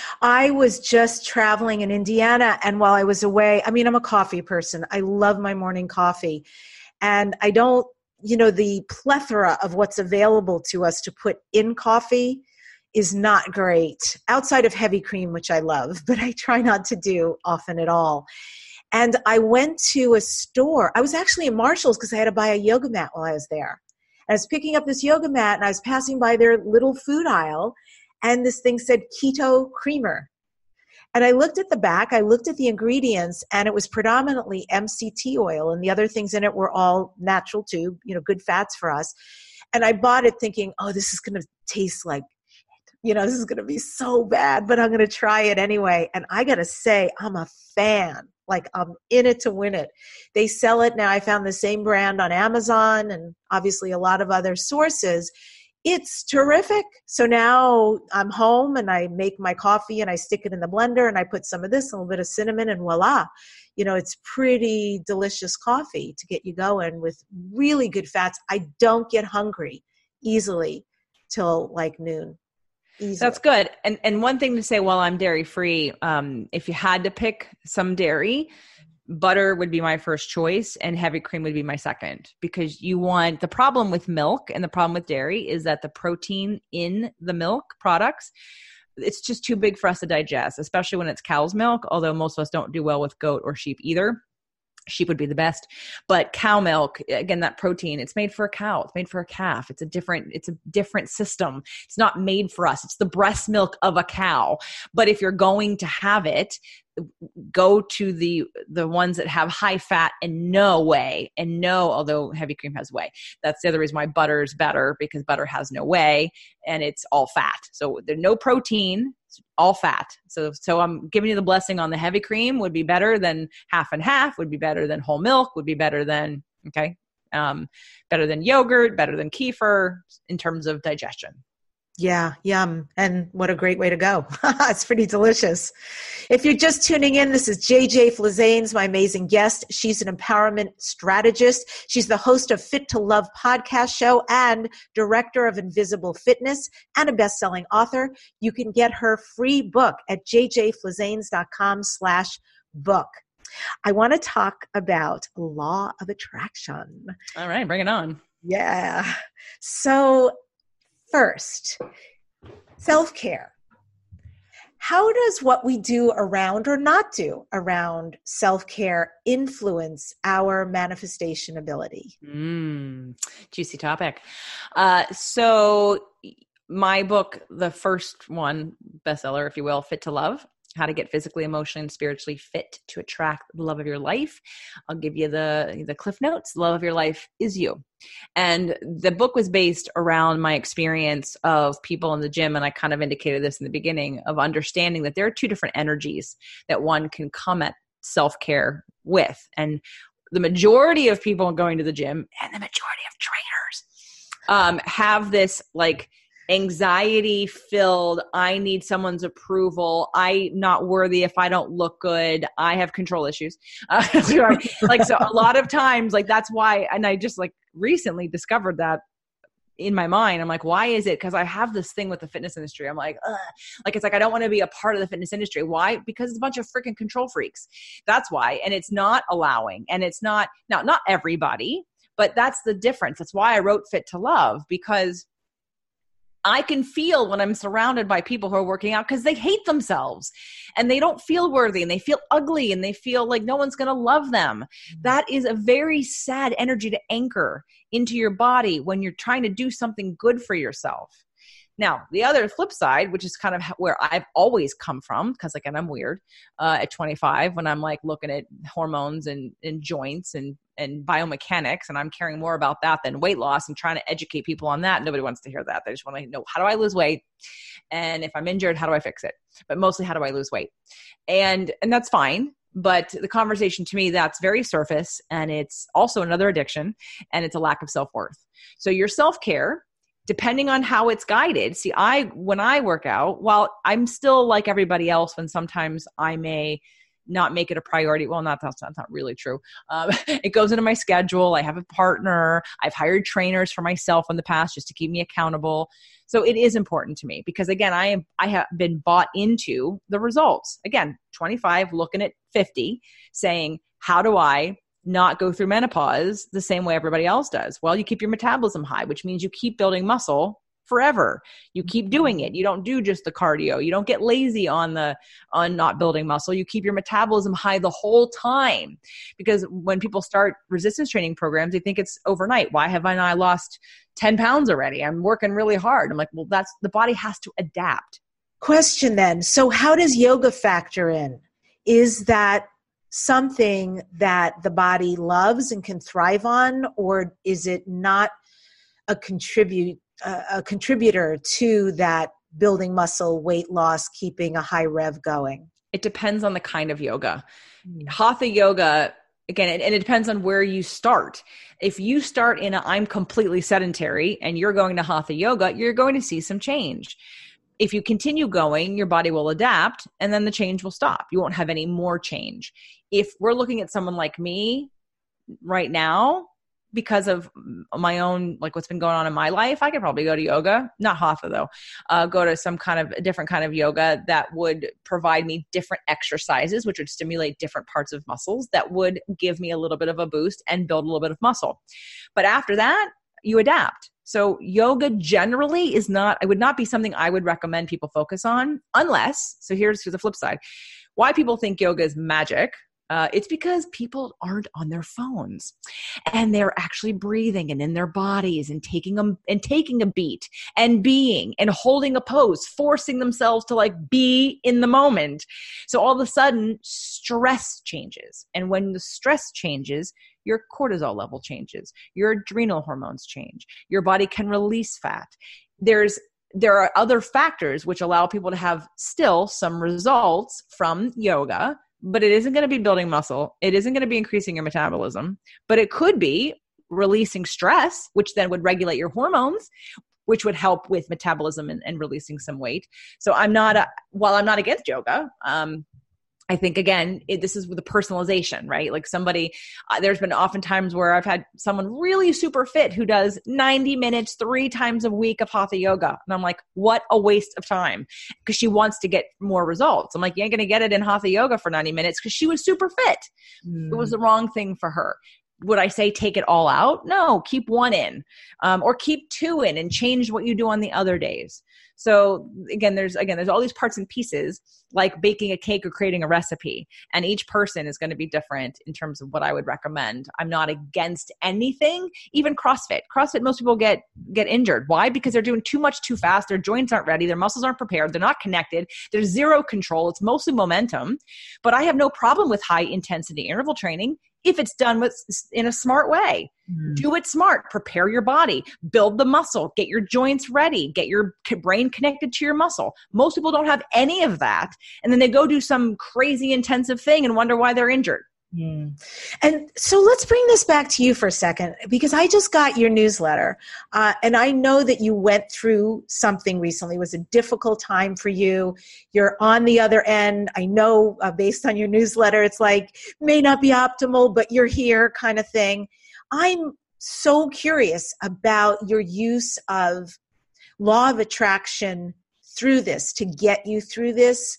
I was just traveling in Indiana, and while I was away, I'm a coffee person. I love my morning coffee, and I don't, the plethora of what's available to us to put in coffee is not great outside of heavy cream, which I love, but I try not to do often at all. And I went to a store. I was actually in Marshall's because I had to buy a yoga mat while I was there. And I was picking up this yoga mat, and I was passing by their little food aisle, and this thing said keto creamer. And I looked at the back, I looked at the ingredients, and it was predominantly MCT oil, and the other things in it were all natural too, good fats for us. And I bought it thinking, oh, this is going to taste like this is going to be so bad, but I'm going to try it anyway. And I got to say, I'm a fan. Like, I'm in it to win it. They sell it now. I found the same brand on Amazon and obviously a lot of other sources. It's terrific. So now I'm home and I make my coffee and I stick it in the blender and I put some of this, a little bit of cinnamon, and voila. It's pretty delicious coffee to get you going with really good fats. I don't get hungry easily till like noon. Easily. That's good. And one thing to say while I'm dairy free, if you had to pick some dairy, butter would be my first choice and heavy cream would be my second, because the problem with milk and the problem with dairy is that the protein in the milk products, it's just too big for us to digest, especially when it's cow's milk, although most of us don't do well with goat or sheep either. Sheep would be the best, but cow milk, again, that protein, it's made for a cow, it's made for a calf. It's a different system. It's not made for us. It's the breast milk of a cow. But if you're going to have it, go to the ones that have high fat and no whey, and no, although heavy cream has whey. That's the other reason why butter is better, because butter has no whey and it's all fat. So there's no protein, it's all fat. So I'm giving you the blessing on the heavy cream would be better than half and half, would be better than whole milk, would be better than, better than yogurt, better than kefir in terms of digestion. Yeah, yum. And what a great way to go. It's pretty delicious. If you're just tuning in, this is JJ Flizanes, my amazing guest. She's an empowerment strategist. She's the host of Fit to Love podcast show and director of Invisible Fitness and a best-selling author. You can get her free book at jjflizanes.com/book. I want to talk about law of attraction. All right, bring it on. Yeah. So first, self-care. How does what we do around or not do around self-care influence our manifestation ability? Juicy topic. So my book, the first one, bestseller, if you will, Fit to Love, how to get physically, emotionally, and spiritually fit to attract the love of your life. I'll give you the cliff notes. The love of your life is you. And the book was based around my experience of people in the gym. And I kind of indicated this in the beginning of understanding that there are two different energies that one can come at self-care with. And the majority of people going to the gym and the majority of trainers have this like anxiety filled, I need someone's approval, I'm not worthy if I don't look good, I have control issues. Like, so a lot of times, like, that's why, and I just like recently discovered that in my mind. I'm like, why is it? Because I have this thing with the fitness industry. I'm like, ugh. Like, it's like, I don't want to be a part of the fitness industry. Why? Because it's a bunch of freaking control freaks. That's why. And it's not allowing. And it's not, now, not everybody, but that's the difference. That's why I wrote Fit to Love, because I can feel when I'm surrounded by people who are working out because they hate themselves and they don't feel worthy and they feel ugly and they feel like no one's going to love them. That is a very sad energy to anchor into your body when you're trying to do something good for yourself. Now, the other flip side, which is kind of where I've always come from, because again, I'm weird at 25 when I'm like looking at hormones and joints and biomechanics, and I'm caring more about that than weight loss and trying to educate people on that. Nobody wants to hear that. They just want to know, how do I lose weight? And if I'm injured, how do I fix it? But mostly, how do I lose weight? And that's fine. But the conversation to me, that's very surface, and it's also another addiction, and it's a lack of self-worth. So your self-care, depending on how it's guided. See, when I work out, while I'm still like everybody else, when sometimes I may not make it a priority. Well, that's not really true. It goes into my schedule. I have a partner. I've hired trainers for myself in the past just to keep me accountable. So it is important to me because, again, I have been bought into the results. Again, 25, looking at 50, saying, how do I not go through menopause the same way everybody else does? Well, you keep your metabolism high, which means you keep building muscle forever. You keep doing it. You don't do just the cardio. You don't get lazy on not building muscle. You keep your metabolism high the whole time. Because when people start resistance training programs, they think it's overnight. Why have I not lost 10 pounds already? I'm working really hard. I'm like, well, the body has to adapt. Question then. So how does yoga factor in? Is that something that the body loves and can thrive on, or is it not a contributor to that building muscle, weight loss, keeping a high rev going? It depends on the kind of yoga. Hatha yoga, again, and it depends on where you start. If you start in I'm completely sedentary and you're going to Hatha yoga, you're going to see some change. If you continue going, your body will adapt and then the change will stop. You won't have any more change. If we're looking at someone like me right now, because of my own, like what's been going on in my life, I could probably go to yoga, not Hatha though, go to some kind of a different kind of yoga that would provide me different exercises, which would stimulate different parts of muscles that would give me a little bit of a boost and build a little bit of muscle. But after that, you adapt. So yoga generally would not be something I would recommend people focus on unless, so here's the flip side, why people think yoga is magic. It's because people aren't on their phones and they're actually breathing and in their bodies and taking a beat and being and holding a pose, forcing themselves to like be in the moment. So all of a sudden stress changes. And when the stress changes, your cortisol level changes, your adrenal hormones change, your body can release fat. There are other factors which allow people to have still some results from yoga, but it isn't going to be building muscle. It isn't going to be increasing your metabolism, but it could be releasing stress, which then would regulate your hormones, which would help with metabolism and releasing some weight. So while I'm not against yoga, I think, again, this is with the personalization, right? Like there's been often times where I've had someone really super fit who does 90 minutes 3 times a week of hatha yoga. And I'm like, what a waste of time, because she wants to get more results. I'm like, you ain't going to get it in hatha yoga for 90 minutes because she was super fit. It was the wrong thing for her. Would I say take it all out? No, keep 1 in, or keep 2 in and change what you do on the other days. So again, there's all these parts and pieces, like baking a cake or creating a recipe. And each person is going to be different in terms of what I would recommend. I'm not against anything, even CrossFit. CrossFit, most people get injured. Why? Because they're doing too much too fast. Their joints aren't ready. Their muscles aren't prepared. They're not connected. There's zero control. It's mostly momentum. But I have no problem with high intensity interval training if it's done in a smart way. Do it smart. Prepare your body. Build the muscle. Get your joints ready. Get your brain connected to your muscle. Most people don't have any of that. And then they go do some crazy intensive thing and wonder why they're injured. And so let's bring this back to you for a second, because I just got your newsletter, and I know that you went through something recently. It was a difficult time for you. You're on the other end. I know based on your newsletter, it's like may not be optimal, but you're here kind of thing. I'm so curious about your use of law of attraction through this to get you through this.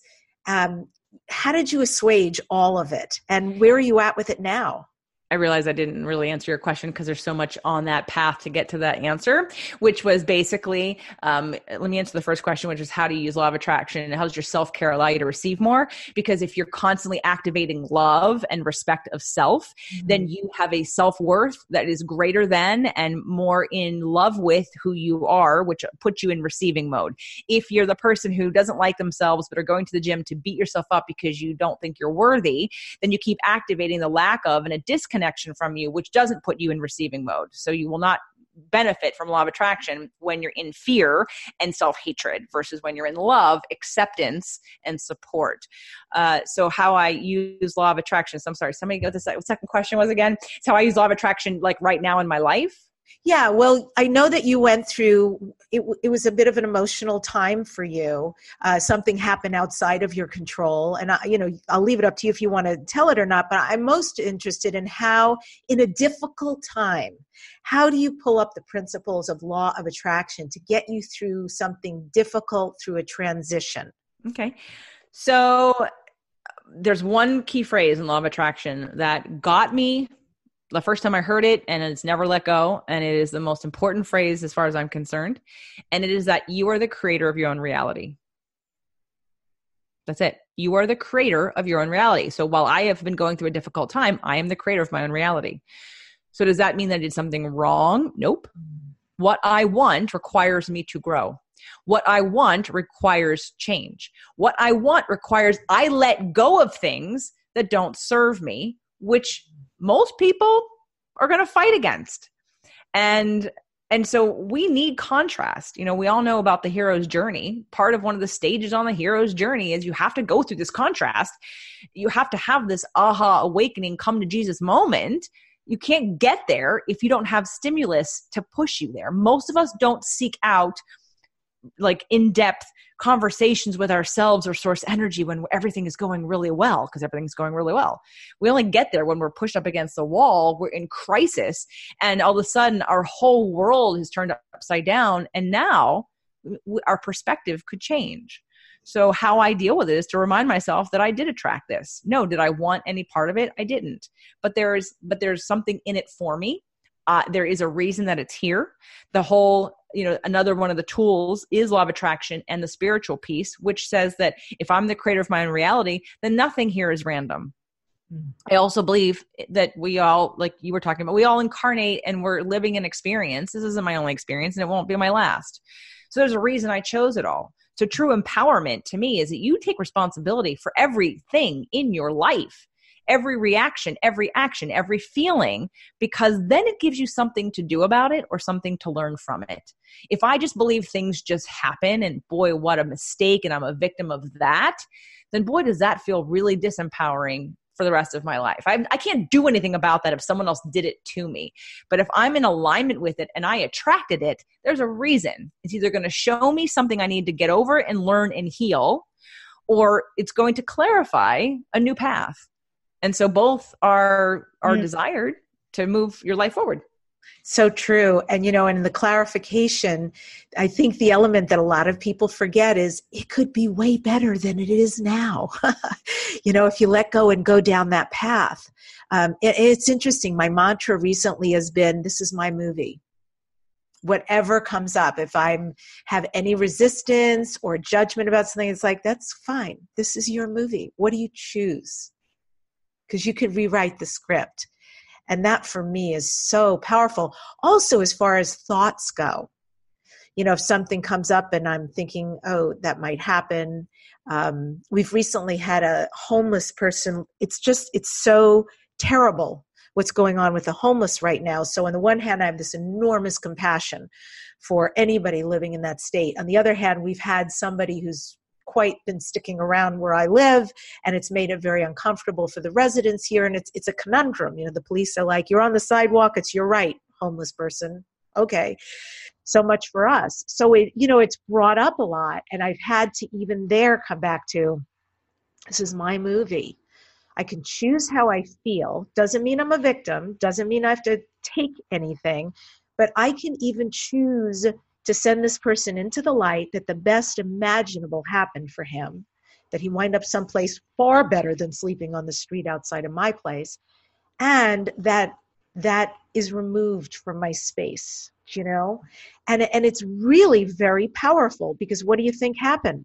How did you assuage all of it? And where are you at with it now? I realized I didn't really answer your question because there's so much on that path to get to that answer, which was basically, let me answer the first question, which is how do you use law of attraction and how does your self-care allow you to receive more? Because if you're constantly activating love and respect of self, then you have a self-worth that is greater than and more in love with who you are, which puts you in receiving mode. If you're the person who doesn't like themselves but are going to the gym to beat yourself up because you don't think you're worthy, then you keep activating the lack of and a disconnection from you, which doesn't put you in receiving mode. So you will not benefit from law of attraction when you're in fear and self-hatred versus when you're in love, acceptance, and support. So how I use law of attraction. So I'm sorry, somebody go to the second question was again. It's how I use law of attraction like right now in my life. Yeah, well, I know that you went through, it was a bit of an emotional time for you. Something happened outside of your control. And, I'll leave it up to you if you want to tell it or not. But I'm most interested in how, in a difficult time, how do you pull up the principles of law of attraction to get you through something difficult, through a transition? Okay. So there's one key phrase in law of attraction that got me the first time I heard it, and it's never let go. And it is the most important phrase as far as I'm concerned. And it is that you are the creator of your own reality. That's it. You are the creator of your own reality. So while I have been going through a difficult time, I am the creator of my own reality. So does that mean that I did something wrong? Nope. What I want requires me to grow. What I want requires change. What I want requires I let go of things that don't serve me, which most people are going to fight against. And so we need contrast. We all know about the hero's journey. Part of one of the stages on the hero's journey is you have to go through this contrast. You have to have this aha awakening, come to Jesus moment. You can't get there if you don't have stimulus to push you there. Most of us don't seek out like in-depth conversations with ourselves or source energy when everything is going really well, because everything's going really well. We only get there when we're pushed up against the wall, we're in crisis, and all of a sudden our whole world has turned upside down, and now our perspective could change. So how I deal with it is to remind myself that I did attract this. No, did I want any part of it? I didn't. But there's something in it for me. There is a reason that it's here. The whole, another one of the tools is law of attraction and the spiritual piece, which says that if I'm the creator of my own reality, then nothing here is random. I also believe that we all, like you were talking about, we all incarnate and we're living an experience. This isn't my only experience and it won't be my last. So there's a reason I chose it all. So true empowerment to me is that you take responsibility for everything in your life. Every reaction, every action, every feeling, because then it gives you something to do about it or something to learn from it. If I just believe things just happen and boy, what a mistake and I'm a victim of that, then boy, does that feel really disempowering for the rest of my life. I can't do anything about that if someone else did it to me. But if I'm in alignment with it and I attracted it, there's a reason. It's either going to show me something I need to get over and learn and heal, or it's going to clarify a new path. And so both are desired to move your life forward. So true. And, and the clarification, I think the element that a lot of people forget is it could be way better than it is now. If you let go and go down that path. It's interesting. My mantra recently has been, this is my movie. Whatever comes up, if I have any resistance or judgment about something, it's like, that's fine. This is your movie. What do you choose? Because you could rewrite the script. And that for me is so powerful. Also, as far as thoughts go, if something comes up and I'm thinking, oh, that might happen. We've recently had a homeless person. It's so terrible what's going on with the homeless right now. So on the one hand, I have this enormous compassion for anybody living in that state. On the other hand, we've had somebody who's quite been sticking around where I live, and it's made it very uncomfortable for the residents here. And it's a conundrum. The police are like, you're on the sidewalk. It's your right, homeless person. Okay. So much for us. So it's brought up a lot. And I've had to even there come back to, this is my movie. I can choose how I feel. Doesn't mean I'm a victim. Doesn't mean I have to take anything, but I can even choose to send this person into the light, that the best imaginable happened for him, that he wind up someplace far better than sleeping on the street outside of my place, and that is removed from my space, and it's really very powerful, because what do you think happened?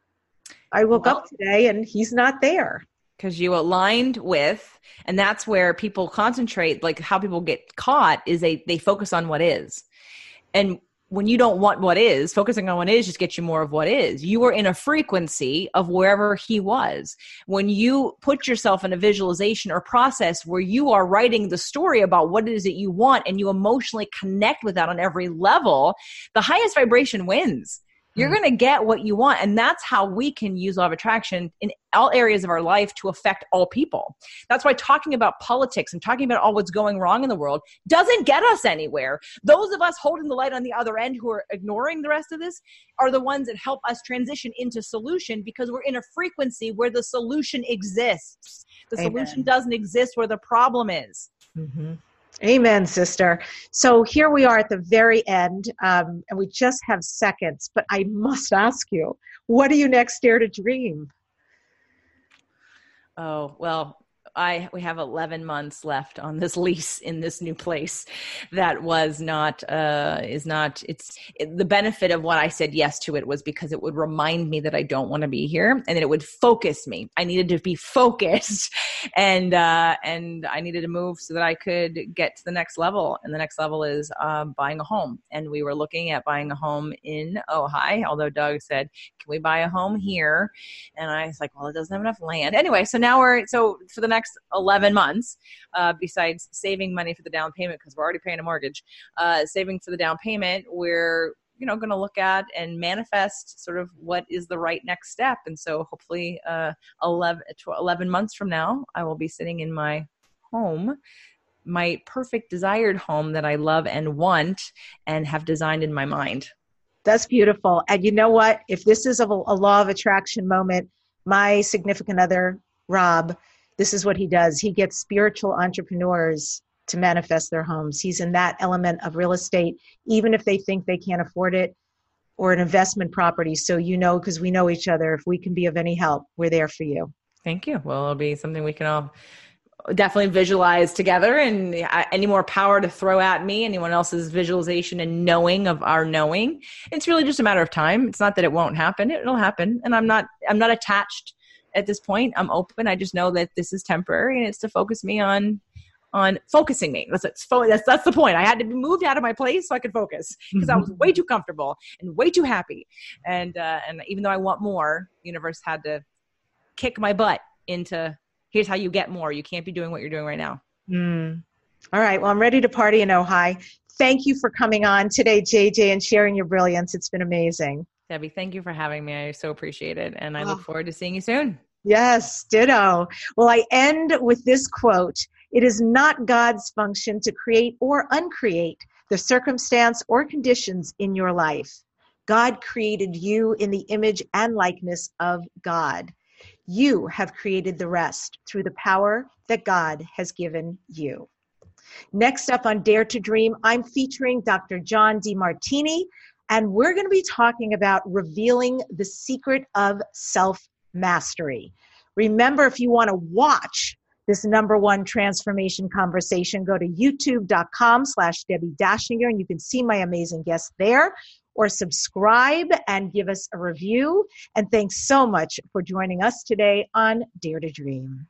I woke up today and he's not there. Because you aligned with, and that's where people concentrate, like how people get caught is they focus on what is. And when you don't want what is, focusing on what is just gets you more of what is. You were in a frequency of wherever he was. When you put yourself in a visualization or process where you are writing the story about what it is that you want and you emotionally connect with that on every level, the highest vibration wins. You're going to get what you want. And that's how we can use law of attraction in all areas of our life to affect all people. That's why talking about politics and talking about all what's going wrong in the world doesn't get us anywhere. Those of us holding the light on the other end who are ignoring the rest of this are the ones that help us transition into solution, because we're in a frequency where the solution exists. The solution doesn't exist where the problem is. Mm-hmm. Amen, sister. So here we are at the very end, and we just have seconds, but I must ask you, what do you next dare to dream? Oh, well, we have 11 months left on this lease in this new place. That was the benefit of what I said yes to it was because it would remind me that I don't want to be here, and that it would focus me. I needed to be focused, and I needed to move so that I could get to the next level. And the next level is buying a home. And we were looking at buying a home in Ojai, although Doug said, can we buy a home here? And I was like, well, it doesn't have enough land. Anyway, so for the next 11 months, besides saving money for the down payment, because we're already paying a mortgage, saving for the down payment, we're going to look at and manifest sort of what is the right next step. And so hopefully 11 months from now, I will be sitting in my home, my perfect desired home that I love and want and have designed in my mind. That's beautiful. And you know what? If this is a law of attraction moment, my significant other, Rob, this is what he does. He gets spiritual entrepreneurs to manifest their homes. He's in that element of real estate, even if they think they can't afford it, or an investment property. So because we know each other, if we can be of any help, we're there for you. Thank you. Well, it'll be something we can all definitely visualize together, and any more power to throw at me, anyone else's visualization and knowing of our knowing. It's really just a matter of time. It's not that it won't happen. It'll happen. And I'm not attached at this point. I'm open. I just know that this is temporary, and it's to focus me on focusing me. That's the point. I had to be moved out of my place so I could focus, because I was way too comfortable and way too happy. And even though I want more, the universe had to kick my butt into, here's how you get more. You can't be doing what you're doing right now. All right. Well, I'm ready to party in Ojai. Thank you for coming on today, JJ, and sharing your brilliance. It's been amazing. Debbie, thank you for having me. I so appreciate it. And I look forward to seeing you soon. Yes, ditto. Well, I end with this quote. It is not God's function to create or uncreate the circumstance or conditions in your life. God created you in the image and likeness of God. You have created the rest through the power that God has given you. Next up on Dare to Dream, I'm featuring Dr. John Demartini, and we're going to be talking about revealing the secret of self-mastery. Remember, if you want to watch this #1 transformation conversation, go to youtube.com/Debbie Dashinger, and you can see my amazing guests there, or subscribe and give us a review. And thanks so much for joining us today on Dare to Dream.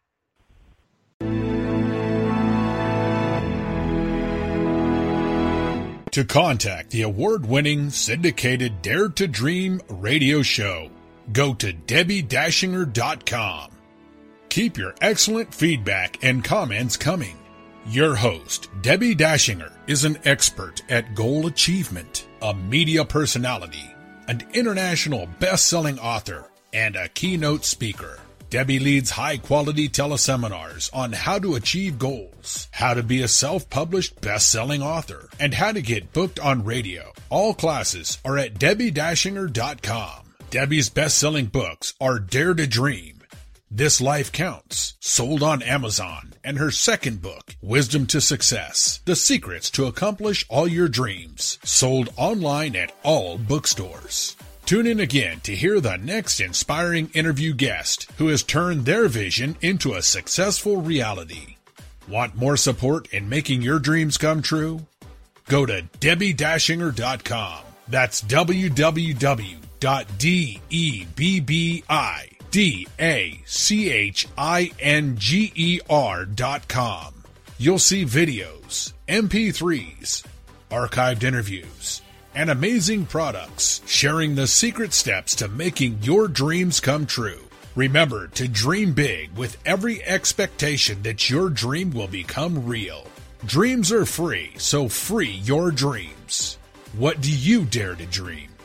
To contact the award-winning syndicated Dare to Dream radio show, go to DebbieDashinger.com. Keep your excellent feedback and comments coming. Your host, Debbie Dashinger, is an expert at goal achievement, a media personality, an international best-selling author, and a keynote speaker. Debbie leads high-quality teleseminars on how to achieve goals, how to be a self-published best-selling author, and how to get booked on radio. All classes are at DebbieDashinger.com. Debbie's best-selling books are Dare to Dream, This Life Counts, sold on Amazon, and her second book, Wisdom to Success, The Secrets to Accomplish All Your Dreams, sold online at all bookstores. Tune in again to hear the next inspiring interview guest who has turned their vision into a successful reality. Want more support in making your dreams come true? Go to DebbieDashinger.com. That's www.DebbieDashinger.com. You'll see videos, MP3s, archived interviews, and amazing products sharing the secret steps to making your dreams come true. Remember to dream big with every expectation that your dream will become real. Dreams are free, so free your dreams. What do you dare to dream?